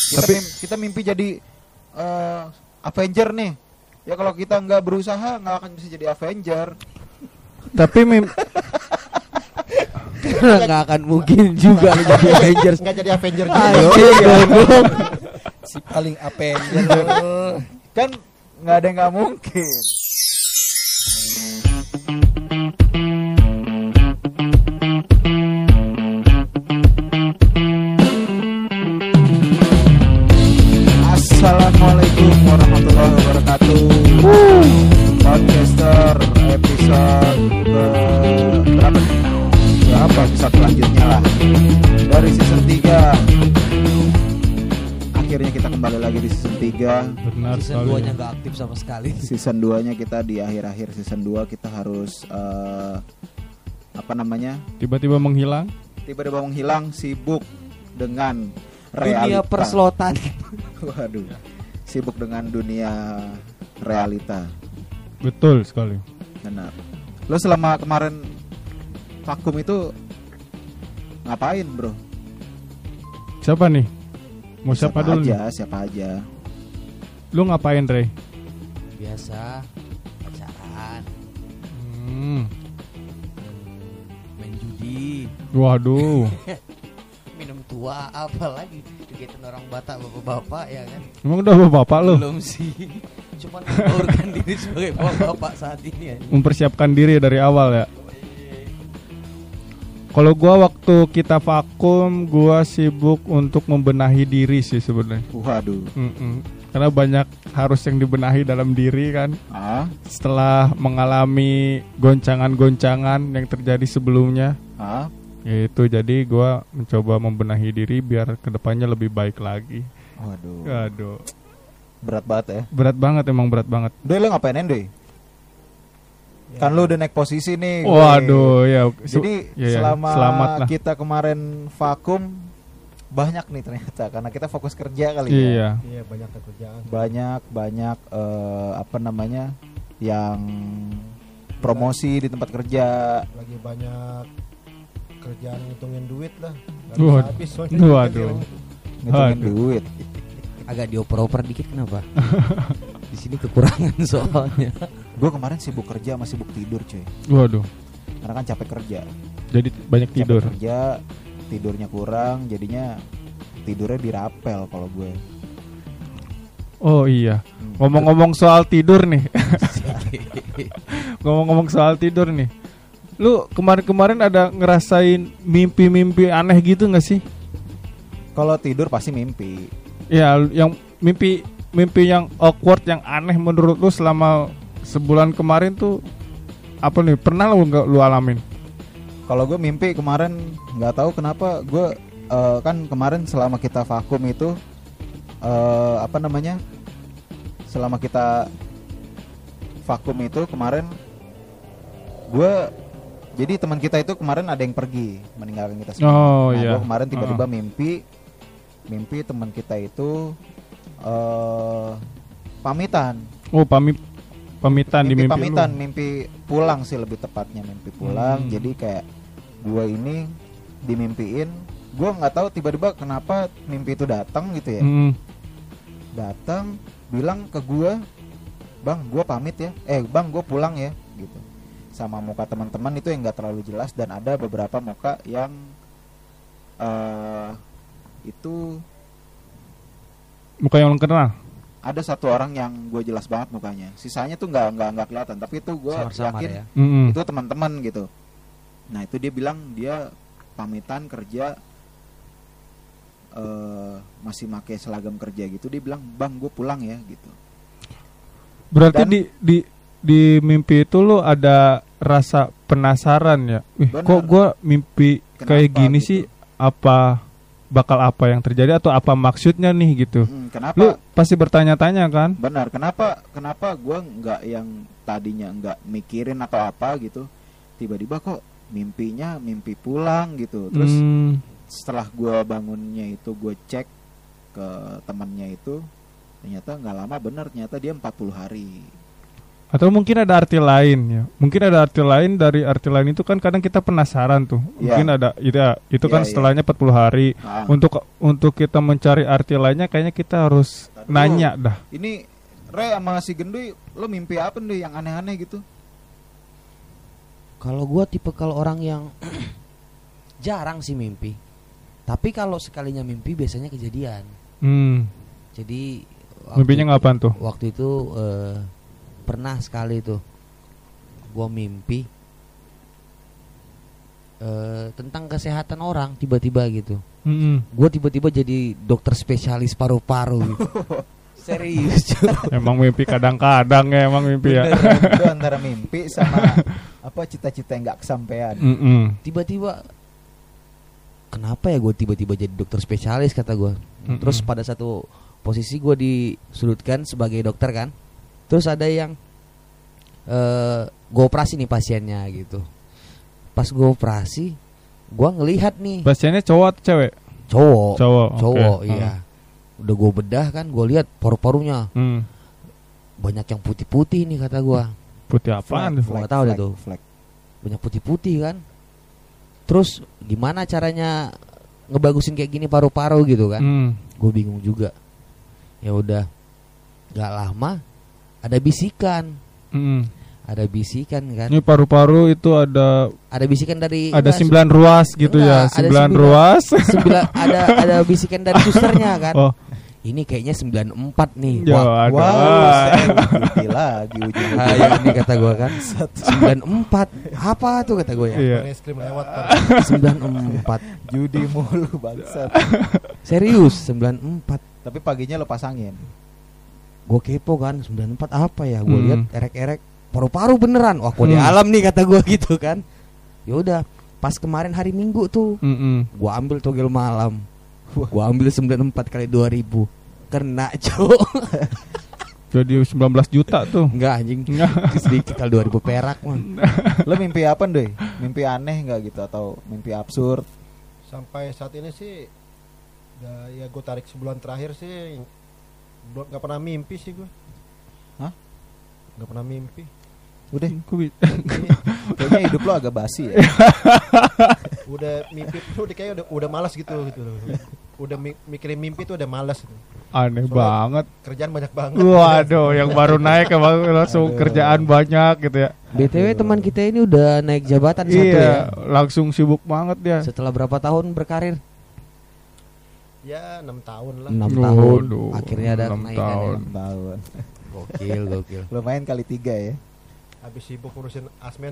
Kita mimpi jadi Avenger nih. Ya kalau kita nggak berusaha nggak akan bisa jadi Avenger. Tapi nggak akan mungkin juga jadi Avengers. Nggak jadi Avenger juga. Si paling Avenger. Kan nggak ada yang nggak mungkin. Assalamualaikum warahmatullahi wabarakatuh. Podcaster episode berapa nih? Berapa episode selanjutnya lah dari season 3. Akhirnya kita kembali lagi di season 3. benar Season sekali. 2-nya nggak aktif sama sekali. Season 2-nya kita di akhir-akhir season 2 kita harus Tiba-tiba menghilang. tiba-tiba menghilang, sibuk dengan Dunia realita. perslotan. Waduh. Sibuk dengan dunia realita. Betul sekali. Benar. Lo selama kemarin vakum itu ngapain, bro? Siapa nih? Mau siapa dulu nih? Siapa aja. Lu ngapain, Rey? Biasa pacaran, main judi, Waduh. minum tua, apalagi kegiatan orang Batak bapak-bapak ya kan. Emang udah bapak lu? Belum sih. Cuma mengaurkan diri sebagai bapak-bapak saat ini ya. Mempersiapkan diri dari awal ya. Kalau gua waktu kita vakum, gua sibuk untuk membenahi diri sih sebenarnya. Waduh. Karena banyak harus yang dibenahi dalam diri kan. Setelah mengalami goncangan-goncangan yang terjadi sebelumnya. Itu jadi gua mencoba membenahi diri biar kedepannya lebih baik lagi. Waduh. Berat banget ya. Berat banget, emang berat banget. Doi, lo ngapain Doi? Kan lo udah naik posisi nih. Waduh ya. Jadi selama kita kemarin vakum banyak nih ternyata karena kita fokus kerja kali ya. Iya, banyak kerjaan. Banyak yang promosi di tempat kerja. Lagi banyak kerjaan ngitungin duit lah. Waduh. Ngitungin duit. Agak dioper-oper dikit kenapa? Di sini kekurangan soalnya. Gue kemarin sibuk kerja sama sibuk tidur cuy. Waduh. Karena kan capek kerja. Jadi banyak tidur. Capek kerja, tidurnya kurang, jadinya tidurnya dirapel kalau gue. Oh iya. Ngomong-ngomong soal tidur nih. Ngomong-ngomong soal tidur nih. Lu kemarin-kemarin ada ngerasain mimpi-mimpi aneh gitu gak sih? Kalau tidur pasti mimpi. Ya, yang mimpi yang awkward, yang aneh menurut lu selama sebulan kemarin tuh apa nih? Pernah lu alamin? Kalau gue mimpi kemarin nggak tahu kenapa gue kan kemarin selama kita vakum itu selama kita vakum itu kemarin gue jadi teman kita itu kemarin ada yang pergi meninggalkan kita semua. Iya. Gue kemarin tiba-tiba mimpi teman kita itu pamitan. Pamitan di mimpi pamitan, lu. mimpi pulang sih lebih tepatnya, mimpi pulang. Jadi kayak gue ini dimimpiin, gue nggak tahu tiba-tiba kenapa mimpi itu datang gitu ya. Datang bilang ke gue, bang gue pamit ya, bang gue pulang ya gitu. Sama muka teman-teman itu yang nggak terlalu jelas dan ada beberapa muka yang itu muka yang lu kenal. Ada satu orang yang gue jelas banget mukanya, sisanya tuh nggak kelihatan, tapi itu gue yakin ya? itu teman-teman gitu. Nah itu dia bilang dia pamitan kerja masih pakai seragam kerja gitu. Dia bilang bang gue pulang ya gitu. Berarti di mimpi itu lo ada rasa penasaran ya. Kok gue mimpi kayak gini gitu sih? Bakal apa yang terjadi atau apa maksudnya nih gitu? Kenapa? Lu pasti bertanya-tanya kan? Benar. Kenapa gue nggak yang tadinya nggak mikirin atau apa gitu, tiba-tiba kok mimpinya mimpi pulang gitu. Terus setelah gue bangunnya itu gue cek ke temannya itu, ternyata nggak lama benar, ternyata dia 40 hari. Atau mungkin ada arti lain ya. Mungkin ada arti lain, dari arti lain itu kan kadang kita penasaran tuh. Mungkin ada itu kan setelahnya 40 hari. Untuk kita mencari arti lainnya kayaknya kita harus nanya dah. Ini Re sama si Gendui, lo mimpi apa nih yang aneh-aneh gitu? Kalau gua tipe kalau orang yang jarang sih mimpi. Tapi kalau sekalinya mimpi biasanya kejadian. Jadi mimpinya ngapain tuh? Waktu itu pernah sekali tuh gua mimpi tentang kesehatan orang tiba-tiba gitu. Gua tiba-tiba jadi dokter spesialis paru-paru gitu. Serius. Emang mimpi kadang-kadang ya, emang mimpi ya. Itu antara mimpi sama apa cita-cita yang nggak kesampaian. Tiba-tiba kenapa ya gue tiba-tiba jadi dokter spesialis kata gue. Terus pada satu posisi gue disudutkan sebagai dokter kan. Terus ada yang gue operasi nih pasiennya gitu. Pas gue operasi, gue ngelihat nih. Pasiennya cowok atau cewek? Cowok, iya. Udah gue bedah kan, gue lihat paru-parunya. Banyak yang putih-putih nih kata gue. Putih apaan? Gue gak tahu deh tuh. Banyak putih-putih kan. Terus gimana caranya ngebagusin kayak gini paru-paru gitu kan? Gue bingung juga. Ya udah, gak lama ada bisikan. Ada bisikan kan. Ini paru-paru itu ada bisikan dari ada 9 ruas gitu ya. 9 ruas. Ada bisikan dari susternya kan. Ini kayaknya 94 nih. Wow, lagi ujung. Ya ini kata gue kan 94. Apa tuh kata gue ya? Reskrim lewat 94. Judi mulu bangsat. Serius 94. Tapi paginya lo pasangin. Gue kepo kan 94 apa ya? Gue lihat erek-erek paru-paru beneran. Wah, kok di alam nih kata gue gitu kan. Ya udah, pas kemarin hari Minggu tuh, gue ambil togel malam. Gue ambil 94 kali 2000. Kena cok. Jadi 19 juta tuh. Enggak anjing. Sedikit kali 2000 perak man. Lo mimpi apa deh? Mimpi aneh gak gitu? Atau mimpi absurd? Sampai saat ini sih ya gue tarik sebulan terakhir sih gak pernah mimpi sih gue. Hah? Gak pernah mimpi. Udah kayaknya hidup lo agak basi ya. Udah mimpi tuh kayaknya udah malas gitu udah mikirin mimpi tuh udah malas gitu. Aneh banget. Kerjaan banyak banget. Waduh, yang baru naik emang langsung kerjaan banyak gitu ya. BTW teman kita ini udah naik jabatan satu ya. Langsung sibuk banget dia. Setelah berapa tahun berkarir? Ya 6 tahun lah. 6 tahun. Akhirnya ada kenaikan 6 tahun. Gokil. Lumayan kali 3 ya. Habis sibuk ngurusin asmen.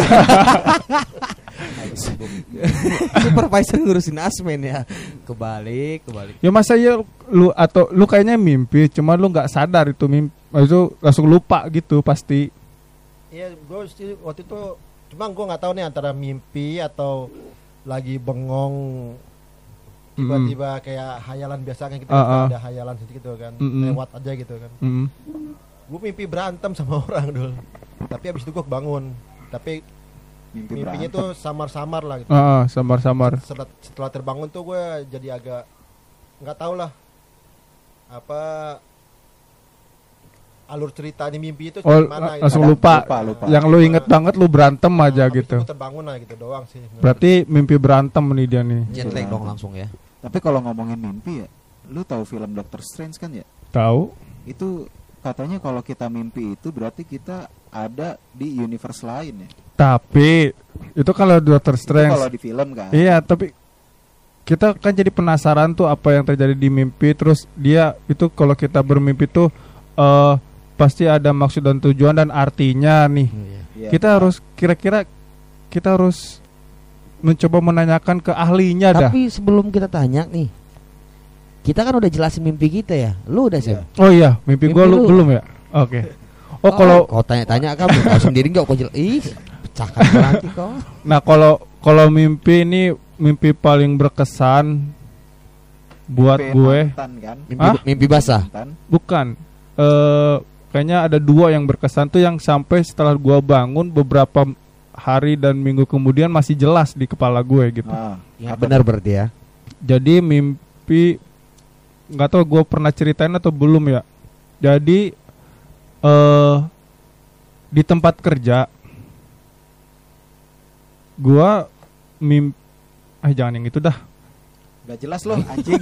Supervisor ngurusin asmen ya. Kebalik. Ya masa ya lu kayaknya mimpi, cuma lu nggak sadar itu mimpi, itu langsung lupa gitu pasti. Iya, gue waktu itu cuma gue nggak tahu nih antara mimpi atau lagi bengong. Tiba-tiba kayak hayalan biasa kan kita ada hayalan gitu kan, lewat aja gitu kan. Gue mimpi berantem sama orang dulu. Tapi abis itu gue bangun. Tapi mimpinya tuh samar-samar lah gitu. Samar-samar. Setelah terbangun tuh gue jadi agak nggak tahu lah apa alur cerita di mimpi itu gimana. Langsung lupa. Yang lu inget banget lu berantem aja gitu. Terbangun lah gitu doang sih. Berarti mimpi berantem nih dia nih. Jet lag dong langsung ya. Tapi kalau ngomongin mimpi ya, lu tahu film Doctor Strange kan ya? Tahu. Itu katanya kalau kita mimpi itu berarti kita ada di universe lain ya. Tapi itu kalau Doctor Strange. Itu kalau di film kan. Iya, tapi kita kan jadi penasaran tuh apa yang terjadi di mimpi. Terus dia itu kalau kita bermimpi tuh pasti ada maksud dan tujuan dan artinya nih. Kita harus kira-kira kita harus mencoba menanyakan ke ahlinya dah. Tapi sebelum kita tanya nih, kita kan udah jelasin mimpi kita ya. Lu udah sih? Oh iya, mimpi gua lu belum ya? Oke. Oh kalau kau tanya-tanya kamu tahu sendiri enggak kau pecahkan nanti kau. Nah, kalau mimpi ini mimpi paling berkesan buat mimpi gue. Mantan, kan? Mimpi basah. Bukan. Kayaknya ada 2 yang berkesan tuh yang sampai setelah gua bangun beberapa hari dan minggu kemudian masih jelas di kepala gue gitu. Ya benar berarti ya. Jadi mimpi nggak tahu gue pernah ceritain atau belum ya. Jadi di tempat kerja gua jangan yang itu dah. Gak jelas loh anjing.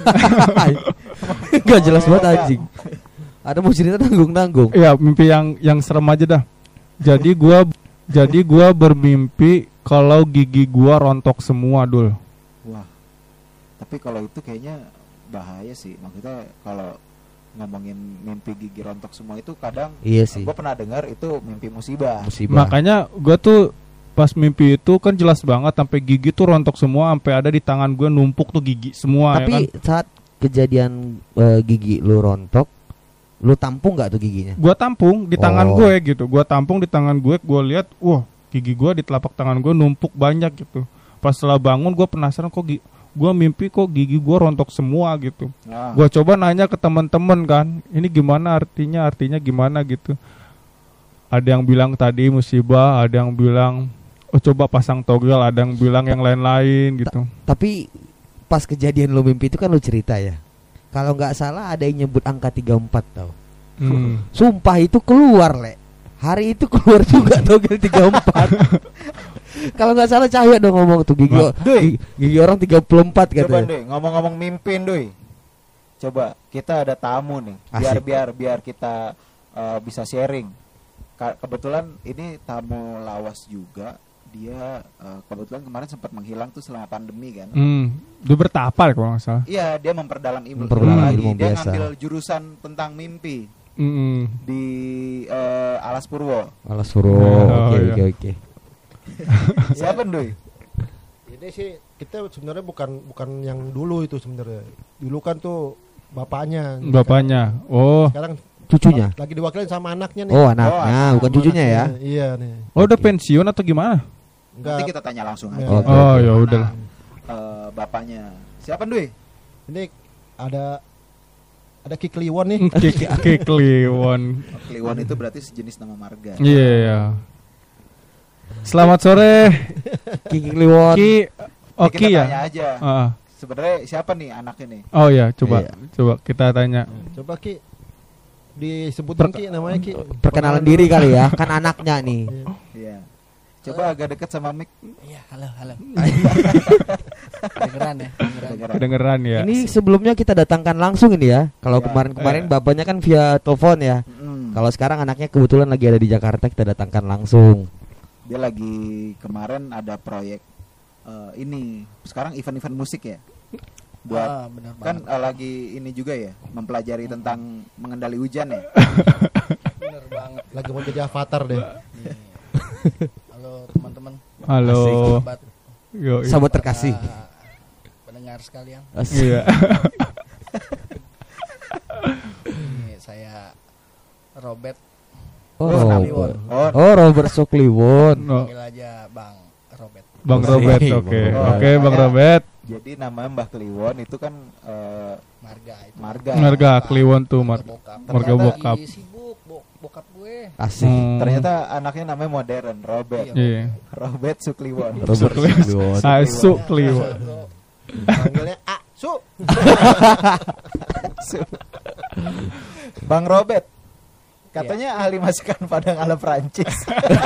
Gak jelas banget anjing. Ada mau cerita nanggung-nanggung. Iya, mimpi yang serem aja dah. Jadi gua bermimpi kalau gigi gua rontok semua, Dul. Wah. Tapi kalau itu kayaknya bahaya sih. Maksudnya kalau ngomongin mimpi gigi rontok semua itu kadang iya sih. Gua pernah dengar itu mimpi musibah. Makanya gua tuh pas mimpi itu kan jelas banget sampai gigi tuh rontok semua, sampai ada di tangan gue numpuk tuh gigi semua. Tapi ya kan? Saat kejadian gigi lu rontok, lu tampung nggak tuh giginya? Gue tampung di tangan gue gitu. Gue tampung di tangan gue lihat, wah gigi gue di telapak tangan gue numpuk banyak gitu. Pas setelah bangun gue penasaran kok gue mimpi kok gigi gue rontok semua gitu. Gue coba nanya ke teman-teman kan, ini gimana artinya gimana gitu. Ada yang bilang tadi musibah, ada yang bilang coba pasang togel, ada yang bilang yang lain-lain gitu. Tapi pas kejadian lo mimpi itu kan lo cerita ya. Kalau nggak salah ada yang nyebut angka 34 tau. Sumpah itu keluar hari itu keluar juga togel 34. Kalau nggak salah Cahaya dong ngomong tuh gigi orang 34 katanya. Coba deh ngomong-ngomong mimpin doi. Coba kita ada tamu nih. Biar kita bisa sharing. Kebetulan ini tamu lawas juga. Dia kebetulan kemarin sempat menghilang tuh selama pandemi kan. Dia bertapa kalau nggak salah. Iya, dia memperdalam ilmu lagi. Dia ngambil jurusan tentang mimpi di Alas Purwo. Oke. Siapa Doi? Ini sih kita sebenarnya bukan yang dulu itu sebenarnya. Dulu kan tuh bapaknya. Oh. Sekarang cucunya. Lagi diwakilin sama anaknya nih. Oh, anaknya, bukan cucunya ya. Iya nih. Oh, udah pensiun atau gimana? Nanti kita tanya langsung aja. Oh, ya udah. Bapaknya. Siapa Doi? Ini ada Ki Kliwon nih. Ki Kliwon. Kliwon itu berarti sejenis nama marga. Iya. Selamat sore. Ki Kliwon. Kita ya. Tanya aja. Sebenarnya siapa nih anaknya nih? Oh ya, coba kita tanya. Coba Ki disebutin Ki namanya Ki. Perkenalan diri kali ya, kan anaknya nih. Iya. Coba agak dekat sama mic. Iya, halo. Kedengeran ya. Ini sebelumnya kita datangkan langsung ini ya. Kalau kemarin bapaknya kan via telepon ya. Kalau sekarang anaknya kebetulan lagi ada di Jakarta, kita datangkan langsung. Dia lagi kemarin ada proyek ini. Sekarang event-event musik ya. Buat kan lagi ini juga ya, mempelajari tentang mengendali hujan ya. Bener banget. Lagi mau jadi avatar deh. Halo teman-teman. Halo. Sahabat terkasih. Pendengar sekalian. Iya. Ini saya Robert. Robert Sukliwon. Panggil aja Bang Robert. Bang Robert, oke, Bang Robert. Jadi nama Mbah Kliwon itu kan marga Kliwon tuh marga bokap. Sibuk bokap gue. Asik. Ternyata anaknya namanya modern, Robert. Iya. Robert Sukliwon. Sukliwon. Panggilnya Su. Bang Robert. Katanya ahli masakan Padang ala Prancis.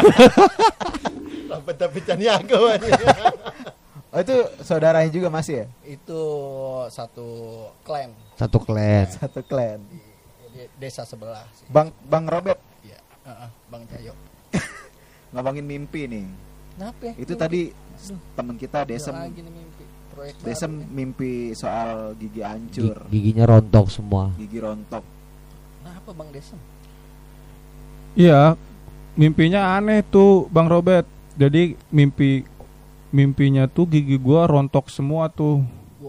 Tapi Caniago aja. Oh itu saudaranya juga masih ya? Itu satu klan. Satu klan. Di desa sebelah sih. Bang Robert. Iya, Bang Cayo. Ngomongin mimpi nih. Kenapa ya? Itu tadi teman kita Desem. Desem mimpi soal gigi hancur. Giginya rontok semua. Gigi rontok. Kenapa Bang Desem? Iya, mimpinya aneh tuh Bang Robert. Jadi mimpinya tuh gigi gua rontok semua tuh.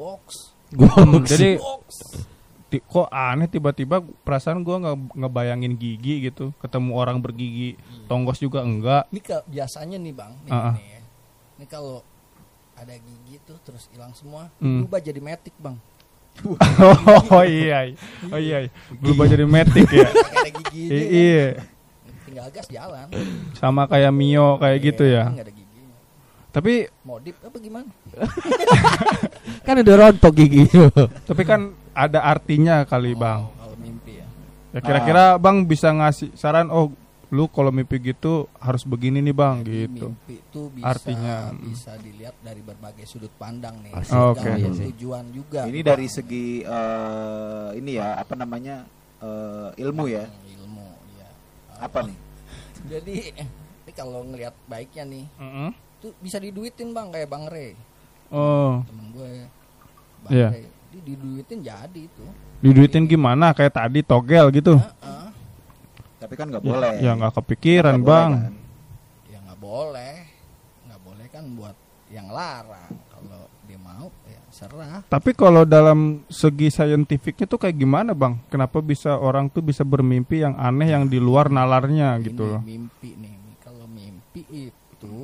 Jadi kok aneh tiba-tiba perasaan gua ngebayangin gigi gitu, ketemu orang bergigi, tonggos juga enggak. Ini biasanya nih Bang, ini kalau ada gigi tuh terus hilang semua, berubah jadi metik Bang. Oh iya, berubah jadi metik ya. Ada giginya. Iya. Tinggal gas jalan. Sama kayak Mio kayak gitu ya. Enggak ada giginya. Tapi modif apa gimana? Kan udah rontok gigi. Tapi kan ada artinya kali Bang. Kalau mimpi ya. Ya kira-kira Bang bisa ngasih saran lu kalau mimpi gitu harus begini nih bang. Jadi gitu. Mimpi itu bisa dilihat dari berbagai sudut pandang nih. Oke. Tujuan juga. Ini dari segi ini ya apa namanya ilmu ya. Ilmu ya. Apa nih? Jadi ini kalau ngelihat baiknya nih, tuh bisa diduitin bang kayak Bang Rey. Temen gue, Bang Rey. Diduitin jadi itu. Diduitin gimana? Kayak tadi togel gitu. Tapi kan nggak boleh. Ya nggak kepikiran gak bang. Kan? Ya nggak boleh kan buat yang larang. Kalau dia mau ya serah. Tapi kalau dalam segi saintifiknya tuh kayak gimana bang? Kenapa bisa orang tuh bisa bermimpi yang aneh yang di luar nalarnya gitu loh? Mimpi nih. Kalau mimpi itu,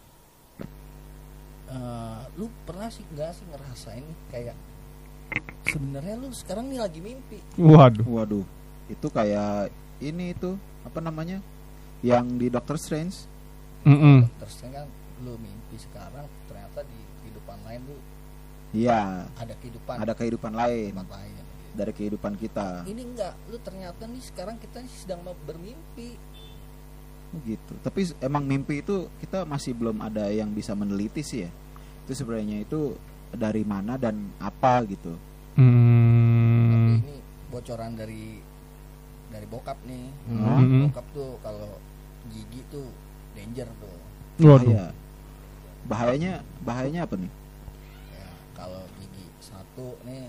lu pernah sih nggak sih ngerasain kayak sebenarnya lu sekarang nih lagi mimpi. Waduh. Itu kayak ini itu apa namanya? Yang di Doctor Strange. Doctor Strange kan lu mimpi sekarang ternyata di kehidupan lain lu. Iya. Ada kehidupan lain. Dari kehidupan kita. Ini enggak, lu ternyata nih sekarang kita sedang bermimpi. Gitu. Tapi emang mimpi itu kita masih belum ada yang bisa meneliti sih ya. Itu sebenarnya itu dari mana dan apa gitu. Tapi ini bocoran dari bokap nih. Bokap tuh kalau gigi tuh danger tuh. Waduh. Bahayanya apa nih? Ya kalau gigi satu nih,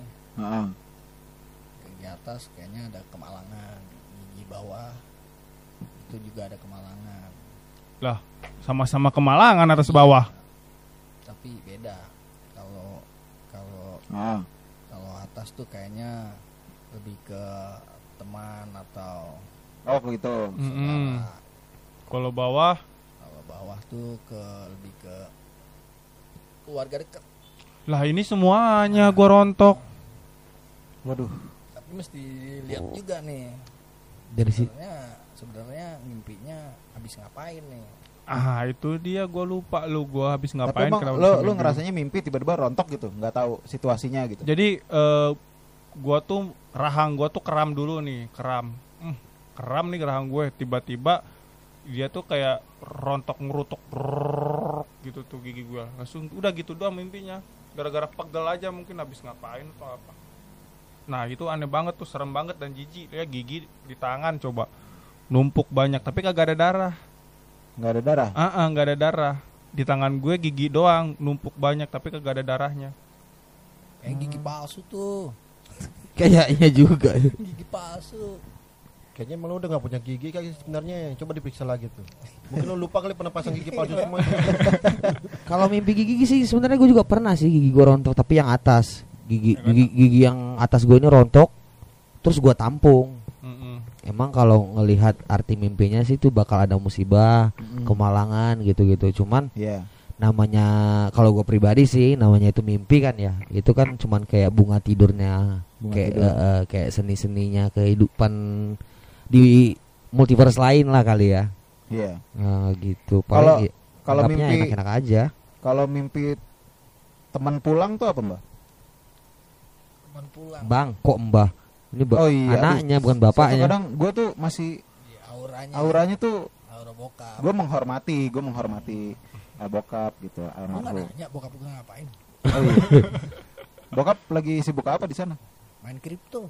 gigi atas kayaknya ada kemalangan, gigi bawah itu juga ada kemalangan. Lah, sama-sama kemalangan atas bawah. Tapi beda. Kalau atas tuh kayaknya lebih ke teman atau gitu. Kalau bawah tuh lebih ke keluarga dekat. Lah ini semuanya gua rontok. Waduh. Tapi mesti lihat juga nih. Dari sebenarnya mimpinya habis ngapain nih? Itu dia gua lupa gua habis ngapain. Tapi emang lu ngerasanya mimpi tiba-tiba rontok gitu, nggak tahu situasinya gitu. Jadi gua tuh rahang gua tuh keram dulu nih, keram nih rahang gue, tiba-tiba dia tuh kayak rontok ngerutuk gitu tuh gigi gue. Langsung udah gitu doang mimpinya. Gara-gara pegel aja mungkin habis ngapain atau apa. Nah, itu aneh banget tuh, serem banget dan jijik. Ya gigi di tangan coba numpuk banyak tapi kagak ada darah. Nggak ada darah? Nggak ada darah. Di tangan gue gigi doang numpuk banyak tapi kagak ada darahnya. Kayak gigi palsu tuh. Kayaknya juga. Gigi palsu. Kayaknya emang lu udah gak punya gigi kayak sebenarnya. Coba diperiksa lagi tuh. Mungkin lu lupa kali pernah pasang gigi palsu semua. Kalau mimpi gigi sih sebenarnya gue juga pernah sih gigi gue rontok, tapi yang atas. Gigi yang atas gue ini rontok terus gue tampung. Emang kalau ngelihat arti mimpinya sih itu bakal ada musibah, kemalangan gitu-gitu. Cuman namanya kalau gue pribadi sih namanya itu mimpi kan ya. Itu kan cuman kayak bunga tidurnya, kayak seni-seninya kehidupan di multiverse lain lah kali ya. Iya. Gitu. Kalau mimpi enak-enak aja. Kalau mimpi teman pulang tuh apa, Mbak? Teman pulang. Bang, kok Mbah? Ini anaknya bukan bapaknya. Kadang gue tuh masih auranya tuh aura bokap. Gue menghormati bokap gitu, almarhum. Nanya bokap gue ngapain? Oh iya. Bokap lagi sibuk apa di sana? Main kripto.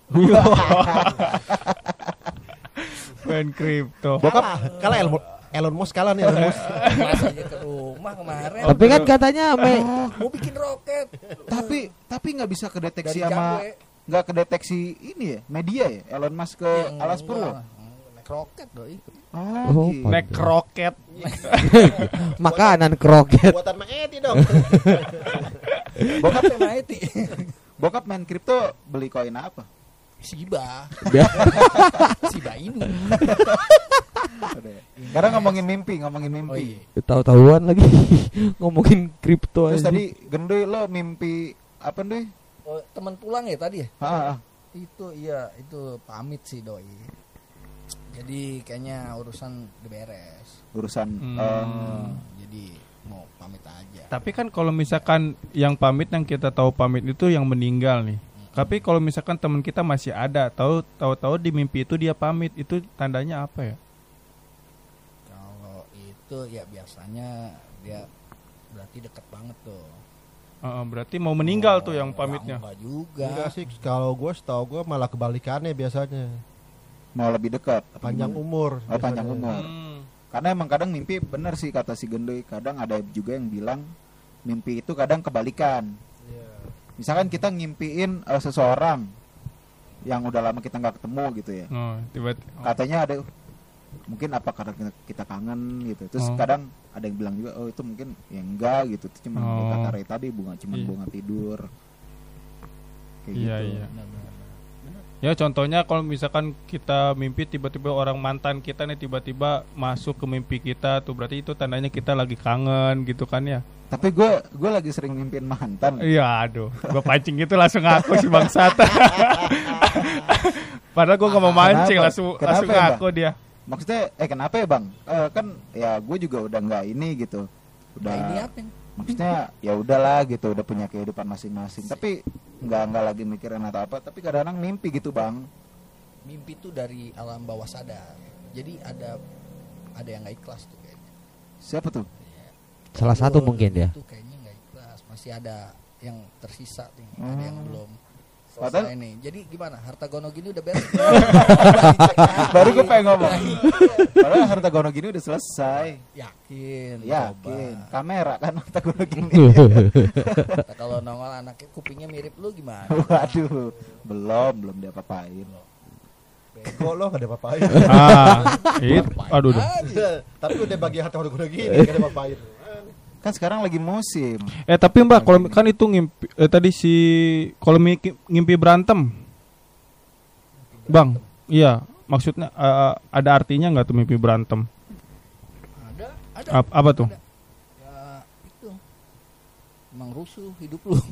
Main kripto. Bokap kalah Elon Musk kalah nih Elon Musk. Masa aja ke rumah kemarin. Tapi kan katanya mau bikin roket. Tapi nggak bisa kedeteksi sama nggak kedeteksi ini ya media ya Elon Musk ke alas Purwo. Naik roket doi. Gitu. Naik roket. Makanan kroket. Buatan Maeti dong. Bokap Maeti. Bokap main kripto beli koin apa? Shiba. Shiba ini. Sekarang ngomongin mimpi. Oh, iya. Tahu-tahuan lagi ngomongin kripto. Terus tadi Gendoy lo mimpi apa deh? Oh, teman pulang ya tadi ya? Itu itu pamit sih doi. Jadi kayaknya urusan udah beres. Jadi mau pamit aja. Tapi kan kalau misalkan yang pamit yang kita tahu pamit itu yang meninggal nih. Tapi kalau misalkan teman kita masih ada, tahu-tahu di mimpi itu dia pamit, itu tandanya apa ya? itu ya biasanya dia berarti dekat banget tuh. Berarti mau meninggal tuh yang pamitnya. Enggak juga. Enggak sih, kalau gue setahu gue malah kebalikannya biasanya. Mau lebih dekat. Panjang umur. Panjang umur. Karena emang kadang mimpi bener sih kata si Gendoy. Kadang ada juga yang bilang mimpi itu kadang kebalikan. Yeah. Misalkan kita ngimpiin seseorang yang udah lama kita nggak ketemu gitu ya. Katanya ada mungkin apa karena kita kangen gitu. Terus kadang ada yang bilang juga itu mungkin ya enggak gitu. Itu cuma kata Ray tadi bunga tidur. Kayak gitu. Iya. Ya contohnya kalau misalkan kita mimpi tiba-tiba orang mantan kita nih tiba-tiba masuk ke mimpi kita tuh berarti itu tandanya kita lagi kangen gitu kan ya. Tapi gue lagi sering mimpiin mantan. Iya aduh, gue pancing gitu langsung ngaku si bangsat. Padahal gue gak mau mancing langsung ngaku dia. Maksudnya kenapa ya bang? Kan ya gue juga udah nggak ini gitu. Udah. Ini apa? Maksudnya ya udahlah gitu, udah punya kehidupan masing-masing. Tapi nggak lagi mikirin atau apa. Tapi kadang-kadang mimpi gitu bang. Mimpi tuh dari alam bawah sadar. Jadi ada yang nggak ikhlas tuh kayaknya. Siapa tuh? Salah satu mungkin ya. Itu kayaknya nggak ikhlas. Masih ada yang tersisa nih. Ada yang belum selesai nih. Jadi gimana? Harta gono gini udah beres. Baru gue pengen ngomong. Padahal harta gono gini udah selesai. Yakin. Kamera kan harta gono gini. Kalau nongol anaknya kupingnya mirip lu gimana? Waduh, belum diapa-apain. Bego lo gak ada apa-apain. Aduh. Tapi udah bagi harta gono gini gak ada apa-apain. Kan sekarang lagi musim. Tapi Mbak, kalau kan itu ngimpi tadi kalau ngimpi berantem. Bang, iya, maksudnya ada artinya enggak tuh mimpi berantem? Ada. Apa tuh? Ya, itu. Emang rusuh hidup lu.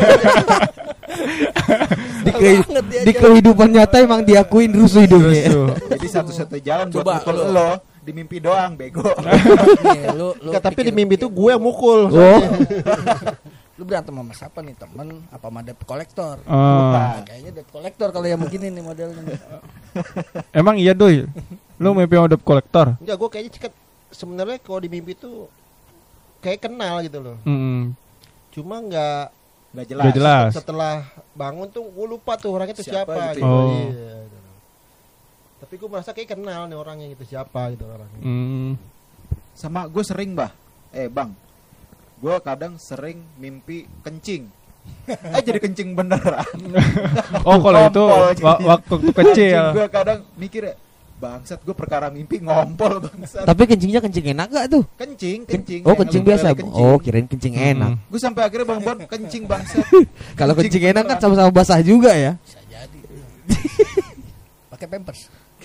Di kehidupan nyata emang diakuin rusuh hidupnya. Jadi satu-satunya jalan buat mukul lo di mimpi doang bego. Tapi di mimpi itu gue yang mukul. Lu berantem sama siapa nih, temen apa sama debt collector? Kayaknya debt collector kalau yang begini nih modelnya. Emang iya Doy? Lu mimpi sama debt collector? Enggak, gue kayaknya sebenarnya kalau di mimpi itu kayak kenal gitu loh. Cuma nggak jelas. Setelah bangun tuh gue lupa tuh orangnya itu siapa gitu. Iya. Tapi gue merasa kayak kenal nih orangnya gitu, siapa gitu orangnya. Sama gue sering bang, gue kadang sering mimpi kencing. Jadi kencing beneran. Kalau itu waktu kecil. Gue kadang mikir bangsat, gue perkara mimpi ngompol bangsat. Tapi kencingnya kencing enak gak tuh? Kencing. Kencing biasa. Kirain kencing enak. Gue sampai akhirnya bangun kencing bangsat. Kalau kencing enak kan sama-sama basah juga ya. Bisa jadi. Pakai pampers.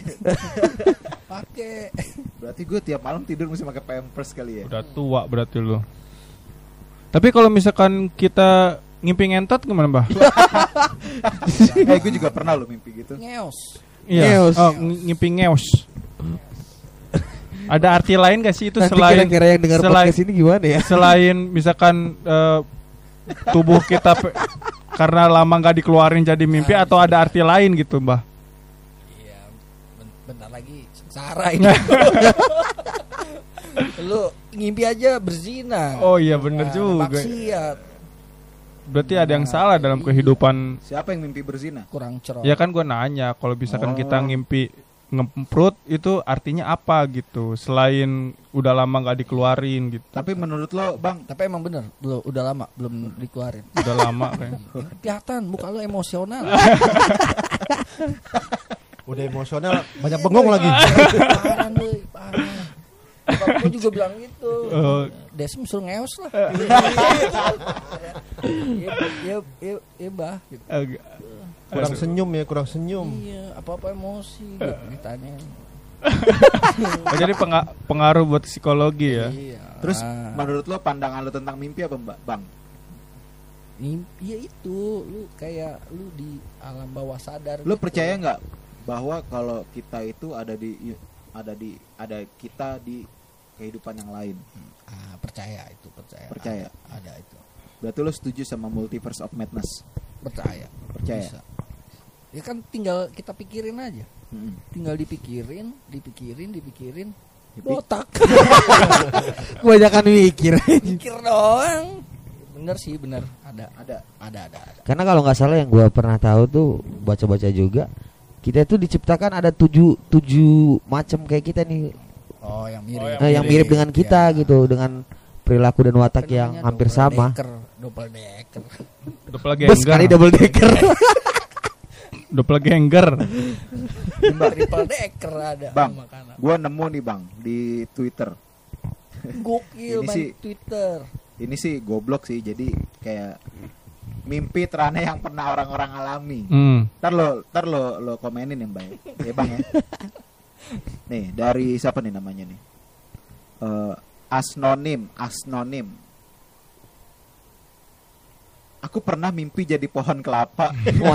Pakai. Berarti gue tiap malam tidur mesti pakai pampers kali ya. Udah tua berarti lu. Tapi kalau misalkan kita ngimpi ngentot gimana, Mbah? Gue juga pernah lo mimpi gitu. Ngeos. Iya. Ngimpi ngeos. Ada arti lain gak sih itu? Nanti selain kira-kira yang dengar podcast ini gimana ya? Selain misalkan tubuh kita karena lama nggak dikeluarin jadi mimpi, atau ada arti lain gitu, Mbah? Iya, bentar lagi sengsara ini. Lu ngimpi aja berzina. Oh iya bener juga. Maksiat. Berarti ada yang salah dalam kehidupan. Siapa yang mimpi berzina? Kurang cerot. Ya kan gue nanya, kalau misalkan kita ngimpi ngemprut itu artinya apa gitu, selain udah lama nggak dikeluarin gitu. Tapi menurut lo bang, tapi emang bener udah lama belum dikeluarin. Udah lama kayaknya. Kelihatan muka lo emosional. Udah emosional, banyak bengong lagi. Parah. Aku juga bilang gitu. Desem suruh ngeos lah. Iya bah. Kurang senyum. Iya, apa-apa emosi ditanya. Jadi pengaruh buat psikologi ya. Iya. Terus menurut lo pandangan lo tentang mimpi apa bang? Mimpi ya itu, lu kayak lu di alam bawah sadar. Lo gitu. Percaya nggak bahwa kalau kita itu ada kita di kehidupan yang lain? Percaya. Ada itu. Berarti lo setuju sama Multiverse of Madness? Percaya. Bisa. Ya kan tinggal kita pikirin aja. Tinggal dipikirin. Botak. Kebanyakan mikir. Mikir doang. Bener sih, bener. Ada. Karena kalau nggak salah yang gue pernah tahu tuh, baca-baca juga, kita tuh diciptakan ada 7 macam kayak kita nih. Oh, yang mirip. Yang mirip dengan kita gitu, dengan perilaku dan watak yang hampir sama. Double decker. Bus kali double decker. Doppelganger. Triple decker ada. Bang, gua nemu nih Bang di Twitter. Gokil main Twitter. Ini sih goblok sih, jadi kayak mimpi teraneh yang pernah orang-orang alami. Ntar lo komenin ya Mbak ya Bang ya. Nih dari siapa nih namanya nih? Asnonim. Aku pernah mimpi jadi pohon kelapa.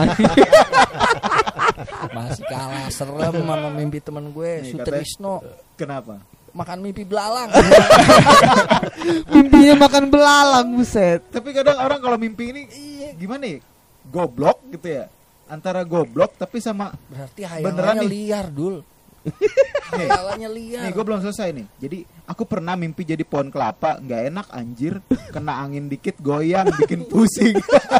Masih kalah serem sama mimpi temen gue, Sutrisno. Kenapa? Makan mimpi belalang. Mimpinya makan belalang, buset. Tapi kadang orang kalau mimpi ini gimana ya? Goblok gitu ya. Antara goblok tapi sama berarti hayalannya liar, Dul. Hayalannya liar. Nih gue belum selesai nih. Jadi aku pernah mimpi jadi pohon kelapa, nggak enak anjir, kena angin dikit goyang, bikin pusing.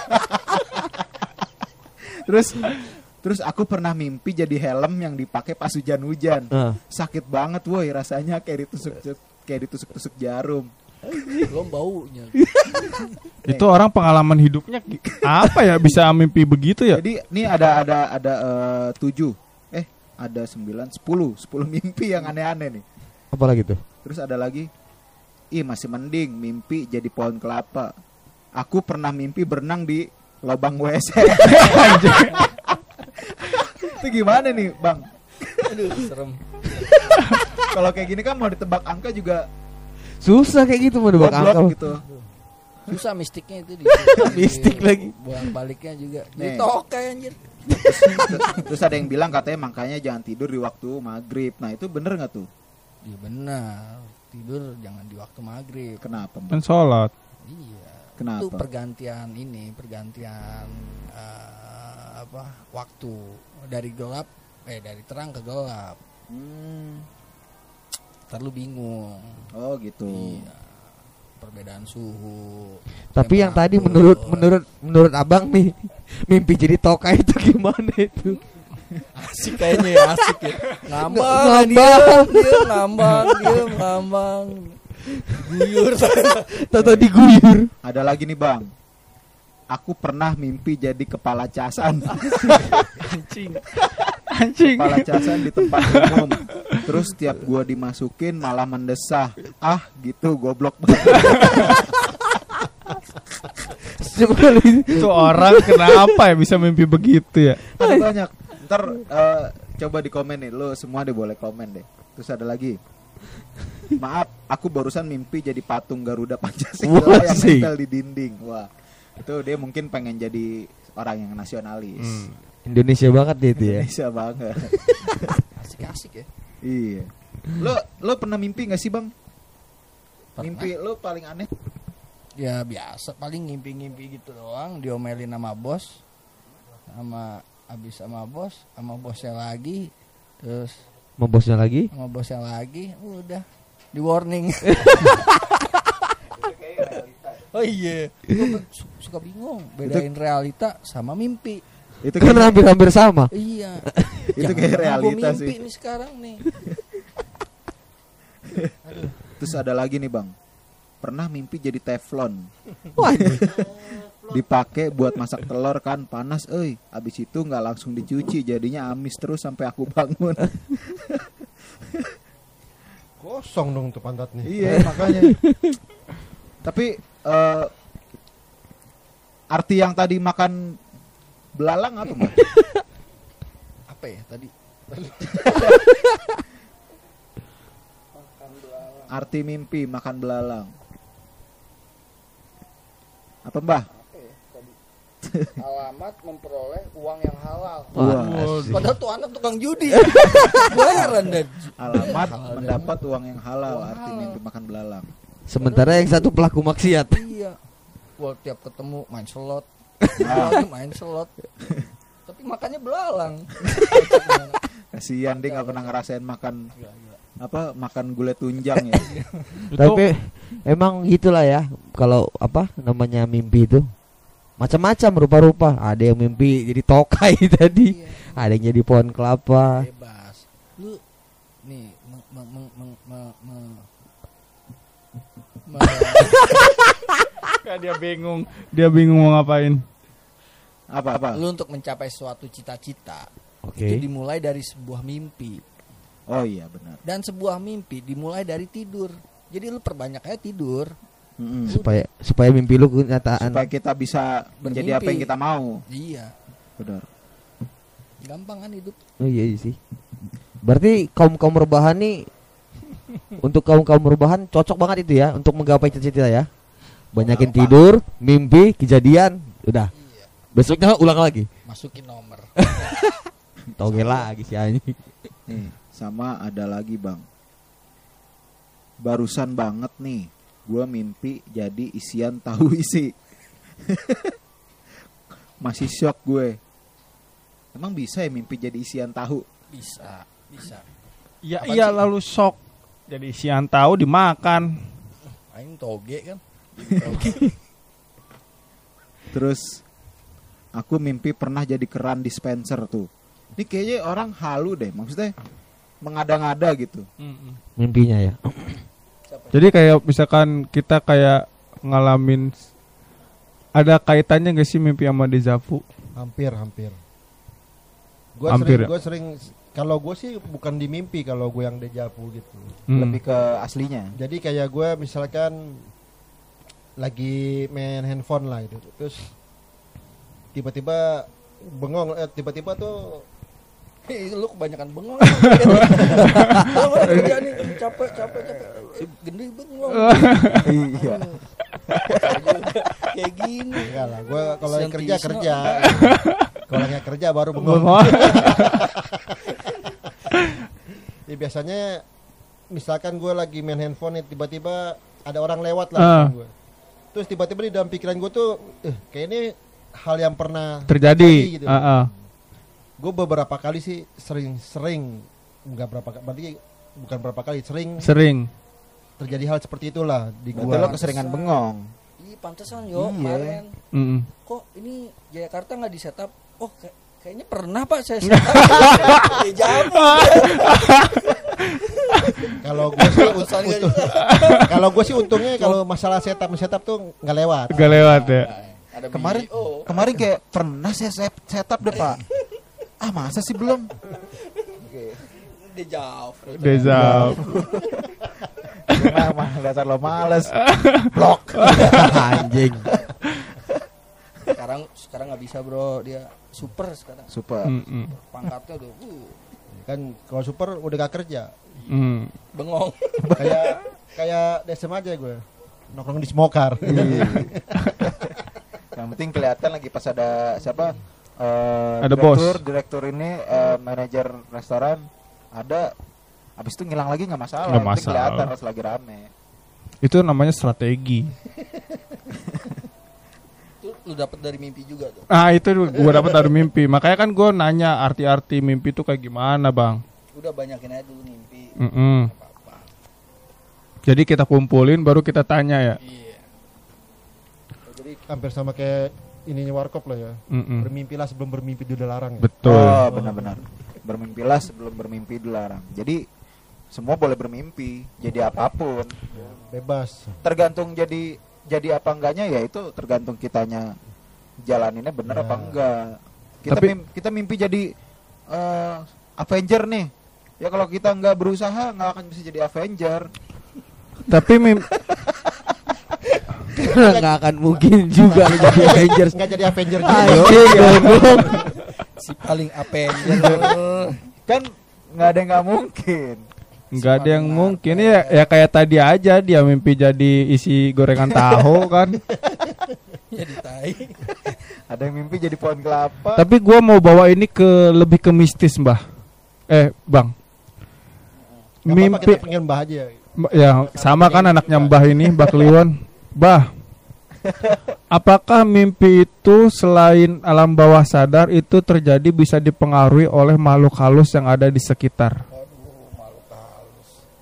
Terus aku pernah mimpi jadi helm yang dipakai pas hujan-hujan. Sakit banget woi rasanya, kayak ditusuk-tusuk jarum. Belum baunya. Itu orang pengalaman hidupnya apa ya bisa mimpi begitu ya? Jadi ini ada 10 mimpi yang aneh-aneh nih. Apalagi tuh? Terus ada lagi, masih mending mimpi jadi pohon kelapa. Aku pernah mimpi berenang di lubang WC. Itu gimana nih Bang? Aduh serem. Kalau kayak gini kan mau ditebak angka juga susah kayak gitu, mau ditebak angka gitu. Susah mistiknya itu. Mistik lagi. Buang baliknya juga. Jadi tokai anjir. Terus ada yang bilang katanya makanya jangan tidur di waktu maghrib. Nah itu bener nggak tuh? Iya benar. Tidur jangan di waktu maghrib. Kenapa? Kan sholat. Iya. Kenapa? Itu pergantian waktu dari gelap dari terang ke gelap. Ntar lu bingung. Oh gitu. Iya. Perbedaan suhu. Tapi yang tadi menurut abang nih, mimpi jadi tokai itu gimana itu? Asik kayaknya ya, asik ya. Ngambang. Guyur. Tato diguyur. Ada lagi nih Bang. Aku pernah mimpi jadi kepala casan. Anjing. Kepala casan di tempat umum. Terus tiap gua dimasukin malah mendesah. Gitu goblok banget. Itu orang kenapa ya bisa mimpi begitu ya? Ada banyak. Ntar coba di komen nih, lo semua deh boleh komen deh. Terus ada lagi. Maaf, aku barusan mimpi jadi patung Garuda Pancasila yang nempel di dinding. Wah, itu dia mungkin pengen jadi orang yang nasionalis. Indonesia banget dia itu ya. Indonesia banget. Asik-asik ya. Iya. Lo pernah mimpi nggak sih Bang? Pernah. Mimpi lo paling aneh? Ya biasa, paling ngimpi-ngimpi gitu doang, diomelin sama bos, sama bosnya lagi, terus sama bosnya lagi, udah di warning. Oh iya, suka bingung bedain realita sama mimpi. Itu kan hampir sama. Iya. Itu kayak realita sih. Mimpi nih sekarang nih. Terus ada lagi nih Bang. Pernah mimpi jadi teflon. Dipakai buat masak telur kan panas, abis itu nggak langsung dicuci, jadinya amis terus sampai aku bangun. Kosong dong tuh pantatnya. Iya makanya. Tapi arti yang tadi makan belalang apa Mbak? Apa ya tadi? Arti mimpi makan belalang. Apa Mbah? Alamat memperoleh uang yang halal. Padahal tuh anak tukang judi. Bayaran dan alamat mendapat uang yang halal. Arti mimpi makan belalang. Sementara yang satu pelaku maksiat. Iya. Gua tiap ketemu main slot. Main slot. Tapi makannya belalang. Kasihan dia nggak pernah ngerasain makan apa makan gulai tunjang ya. Tapi emang gitulah ya. Kalau apa namanya mimpi itu macam-macam rupa-rupa. Ada yang mimpi jadi tokai tadi. Iya. Ada yang jadi pohon kelapa. Bebas. Lu nih dia bingung mau ngapain. Apa? Lu untuk mencapai suatu cita-cita, itu dimulai dari sebuah mimpi. Oh iya benar. Dan sebuah mimpi dimulai dari tidur. Jadi lu perbanyak aja tidur. Supaya mimpi lu kenyataan. Supaya kita bisa menjadi apa yang kita mau. Iya. Benar. Gampang kan hidup. Oh iya sih. Berarti kaum rebahan nih untuk kaum rebahan cocok banget itu ya untuk menggapai cita-cita ya. Banyakin tidur, mimpi, kejadian, udah. Iya. Besoknya ulang lagi. Masukin nomor. Toge lagi si anjing. Nih, sama ada lagi Bang. Barusan banget nih, gua mimpi jadi isian tahu isi. Masih shock gue. Emang bisa ya mimpi jadi isian tahu? Bisa. Ya iya lalu shock. Jadi isian tahu dimakan. Aing toge kan. Terus aku mimpi pernah jadi keran dispenser tuh. Ini kayaknya orang halu deh, maksudnya mengada-ngada gitu. Mimpinya ya. Jadi kayak misalkan kita kayak ngalamin, ada kaitannya gak sih mimpi sama deja vu? Hampir. Gue sering kalau gue sih bukan di mimpi kalau gue yang deja vu gitu. Lebih ke aslinya. Jadi kayak gue misalkan lagi main handphone lah itu, terus tiba-tiba bengong, tiba-tiba tuh lu kebanyakan bengong. Lu kerja nih capek. Gede bengong. Iya. Kayak gini. Enggak lah, gue kalau yang kerja. Kalau yang kerja baru bengong. Ya, biasanya misalkan gue lagi main handphone nih, tiba-tiba ada orang lewat lah gue. Terus tiba-tiba di dalam pikiran gue tuh kayak ini hal yang pernah terjadi gitu. Gue beberapa kali sih sering enggak berarti bukan berapa kali sering terjadi hal seperti itulah di gue. Lo keseringan bengong. Ih pantesan kemarin. Kok ini Jakarta nggak di setup? Oh kayaknya pernah Pak saya setup. Kalau gue sih untungnya kalau masalah setup tuh nggak lewat. Nggak lewat ya. Kemarin kayak pernah saya setup deh Pak. Masa sih belum? Deja. Mah dasar lo males. Blok. Anjing. Sekarang nggak bisa bro, dia super sekarang. Super. Pangkatnya udah. Kan kalau super udah gak kerja. Bengong. kayak DSM aja gue. Nongkrong di Smokar. Yang penting kelihatan lagi pas ada siapa? Ada direktur ini manajer restoran ada, habis itu ngilang lagi nggak masalah. Kelihatan pas lagi rame. Itu namanya strategi. Itu lu dapat dari mimpi juga tuh. Itu gue dapat dari mimpi. Makanya kan gue nanya arti-arti mimpi itu kayak gimana Bang. Udah banyakin aja dulu mimpi. Apa-apa. Jadi kita kumpulin baru kita tanya ya. Iya. Jadi hampir sama kayak ininya warkop lah ya. Bermimpilah sebelum bermimpi dilarang ya. Betul. Benar-benar. Bermimpilah sebelum bermimpi dilarang. Jadi semua boleh bermimpi, jadi apapun. Bebas. Tergantung jadi apa enggaknya ya itu tergantung kitanya jalaninnya bener apa enggak. Kita mimpi jadi Avenger nih. Ya kalau kita enggak berusaha enggak akan bisa jadi Avenger. Tapi nggak akan mungkin juga jadi Avengers. Nggak jadi Avenger juga. Si paling Avenger. Kan nggak ada yang nggak mungkin. Nggak ada yang mungkin ya kayak tadi aja dia mimpi jadi isi gorengan tahu kan. Jadi tai. Ada yang mimpi jadi pohon kelapa. Tapi gue mau bawa ini lebih ke mistis Bang. Mimpi kita pengen Mbah aja. Ya sama kan anaknya Mbah ini Mbah Kliwon. Bah, apakah mimpi itu selain alam bawah sadar itu terjadi bisa dipengaruhi oleh makhluk halus yang ada di sekitar? Makhluk halus.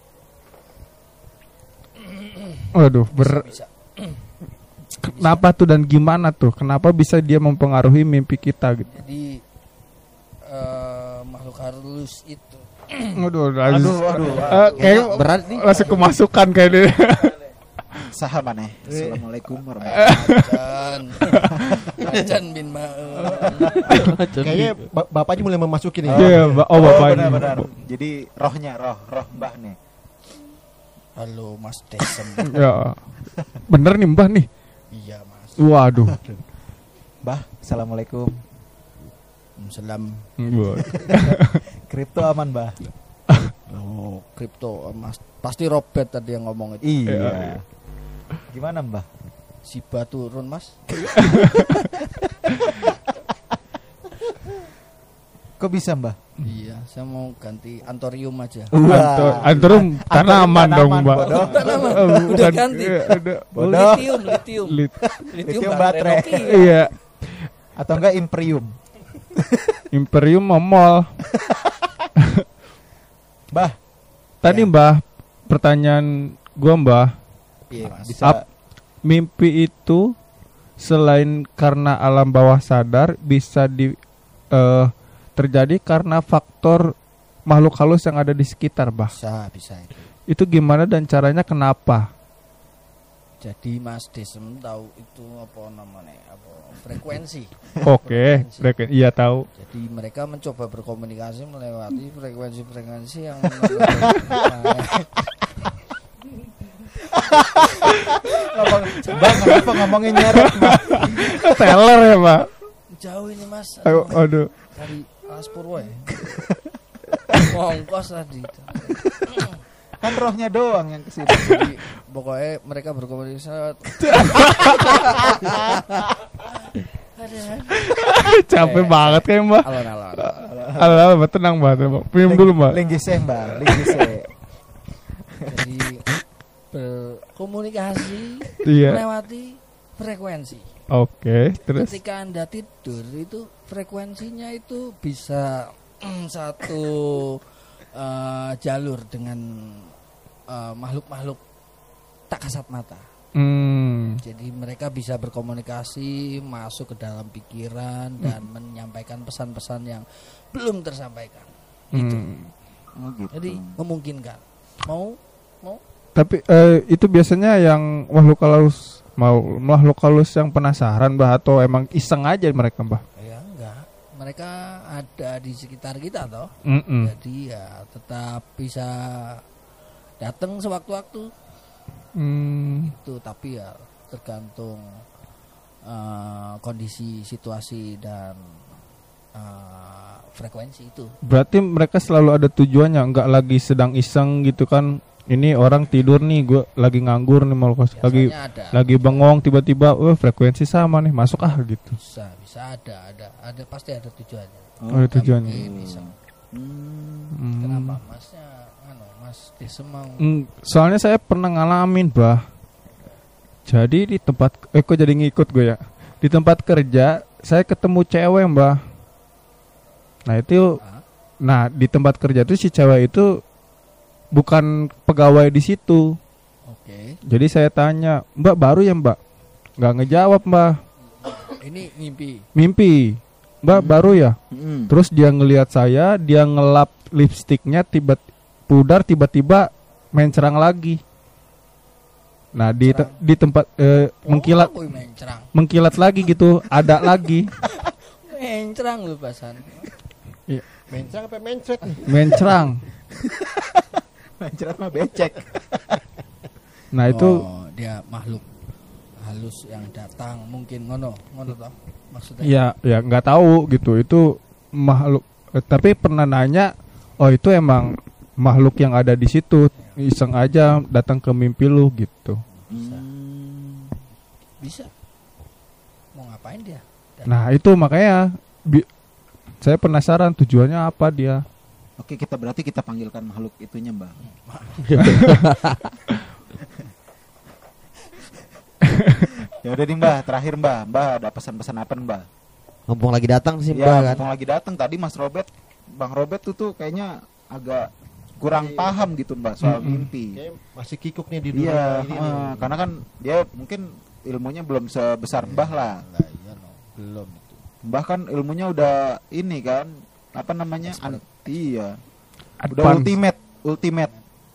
Waduh, bisa. Kenapa tuh dan gimana tuh? Kenapa bisa dia mempengaruhi mimpi kita gitu? Jadi makhluk halus itu. Aduh. Kayak berat nih. Langsung kemasukan kayak dia. Sahabat nih. Assalamualaikum warahmatullahi wabarakatuh. Jan bin Kayaknya bapaknya mulai memasuki nih. Iya, bapaknya. Benar. Jadi roh Mbah nih. Halo Mas Desem. Ya. Bener nih Mbah nih. Iya Mas. Waduh. Mbah, assalamualaikum. Salam. Kripto aman, Mbah? Oh, kripto Mas. Pasti Robert tadi yang ngomong itu. Iya. Gimana, Mbah? Shiba turun, Mas. Kok bisa, Mbah? Iya, saya mau ganti antorium aja. Antorium tanaman dong, Mbak. Tanaman. Udah ganti. Lithium baterai. Iya. Atau enggak Imperium? Imperium mall. Mbah. Tadi Mbah, pertanyaan gua Mbah. Iya, Mas. Bisa mimpi itu selain karena alam bawah sadar bisa terjadi karena faktor makhluk halus yang ada di sekitar, Bah. Bisa itu. Itu gimana dan caranya kenapa? Jadi Mas Desem tahu itu apa namanya? Frekuensi. Oke, iya tahu. Jadi mereka mencoba berkomunikasi melewati frekuensi yang Bang, kenapa ngomongin nyeret, Bang? Teller ya, Pak? Jauh ini, Mas. Aduh. Dari Alas Purwo ya. Ngongkos tadi. Kan rohnya doang yang kesini. Jadi pokoknya mereka berkomunikasi. Capek banget kayak Mbak. Alon. Tenang Mbak. Minum dulu Mbak. Linggise. Jadi berkomunikasi melewati frekuensi. Oke, terus ketika Anda tidur itu frekuensinya itu bisa satu jalur dengan makhluk-makhluk tak kasat mata. Jadi mereka bisa berkomunikasi, masuk ke dalam pikiran dan menyampaikan pesan-pesan yang belum tersampaikan. Itu. Gitu. Jadi memungkinkan. Mau? Tapi itu biasanya yang makhluk halus yang penasaran Mbah atau emang iseng aja mereka Mbah? Ya enggak. Mereka ada di sekitar kita toh. Jadi ya tetap bisa datang sewaktu-waktu. Itu tapi ya tergantung kondisi situasi dan frekuensi itu. Berarti mereka selalu ada tujuannya, enggak lagi sedang iseng gitu kan. Ini orang tidur nih, gue lagi nganggur nih lagi bengong tiba-tiba frekuensi sama nih, masuk gitu. Bisa ada pasti ada tujuannya. Ada tujuannya. Kenapa Mas Desem mau? Soalnya saya pernah ngalamin Bah. Jadi di tempat kok jadi ngikut gue ya. Di tempat kerja saya ketemu cewek Mbah. Nah di tempat kerja itu si cewek itu bukan pegawai di situ. Oke. Jadi saya tanya, Mbak baru ya Mbak? Nggak ngejawab Mbak. Ini mimpi. Mbak baru ya? Terus dia ngelihat saya, dia ngelap lipstiknya pudar tiba-tiba main cerang lagi. Nah di tempat mengkilat lagi gitu, ada lagi. Main cerang lu pasan. Iya. Main cerang apa mencret? Main cerang. Mencret mah becek. Nah itu dia makhluk halus yang datang mungkin ngono toh maksudnya. Ya nggak tahu gitu itu makhluk. Tapi pernah nanya, itu emang makhluk yang ada di situ, iseng aja datang ke mimpi lu gitu. Bisa. Mau ngapain dia? Nah itu makanya saya penasaran tujuannya apa dia. Oke, berarti kita panggilkan makhluk itunya Mbak. Ya udah nih Mbak, terakhir Mbak ada pesan-pesan apa Mbak? Mumpung lagi datang sih Mbak ya, kan. Mumpung lagi datang tadi Bang Robert tuh kayaknya agak kurang paham gitu Mbah soal mimpi. Kayak masih kikuk nih di dunia ini. Karena kan dia mungkin ilmunya belum sebesar Mbah lah. Iya, belum itu. Mbah kan ilmunya udah ini kan, apa namanya? Iya. Udah ultimate.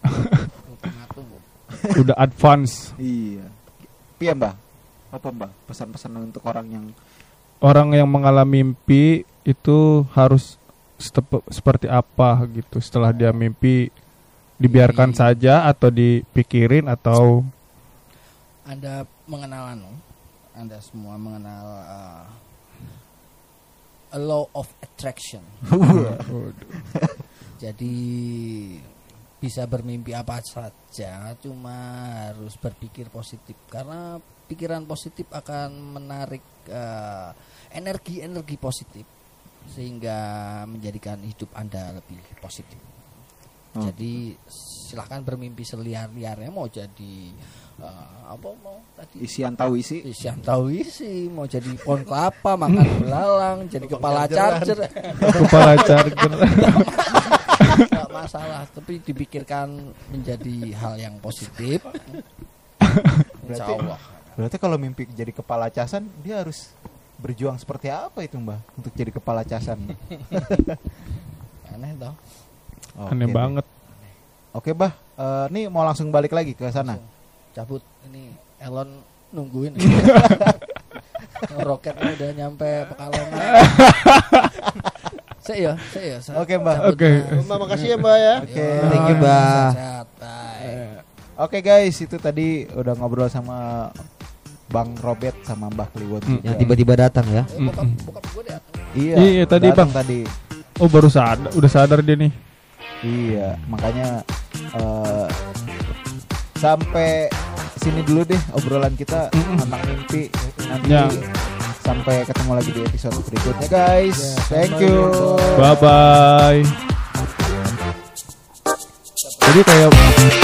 Udah advance. Iya. Piye Mbah? Apa Mbah? Pesan-pesan untuk orang yang mengalami mimpi itu harus seperti apa gitu setelah dia mimpi, dibiarkan saja atau dipikirin atau Anda mengenal Anda semua mengenal a law of attraction. Jadi bisa bermimpi apa saja, cuma harus berpikir positif karena pikiran positif akan menarik energi positif sehingga menjadikan hidup Anda lebih positif. Jadi silahkan bermimpi seliar-liarnya, mau jadi apa mau tadi? Isian tahu isi, mau jadi pohon kelapa, makan belalang, jadi kepala charger. Enggak masalah, tapi dipikirkan menjadi hal yang positif. Insyaallah. Berarti kalau mimpi jadi kepala casan, dia harus berjuang seperti apa itu Mbah untuk jadi kepala casan? Aneh toh. Aneh banget. Oke Mbah, nih mau langsung balik lagi ke sana. Cabut, ini Elon nungguin. Roketnya udah nyampe Pekalongan. Saya. Oke Mbah. Oke. Mbak makasih ya Mbak ya. Oke. Thank you Mbah. Oke guys, itu tadi udah ngobrol sama Bang Robert sama Mbah Kliwon juga. Yang tiba-tiba datang ya. Bokap gue deh. Iya tadi Bang. Tadi. Oh baru udah sadar dia nih. Iya, makanya sampai sini dulu deh obrolan kita tentang mimpi. Nanti sampai ketemu lagi di episode berikutnya guys. Thank you. Bye bye. Jadi kayak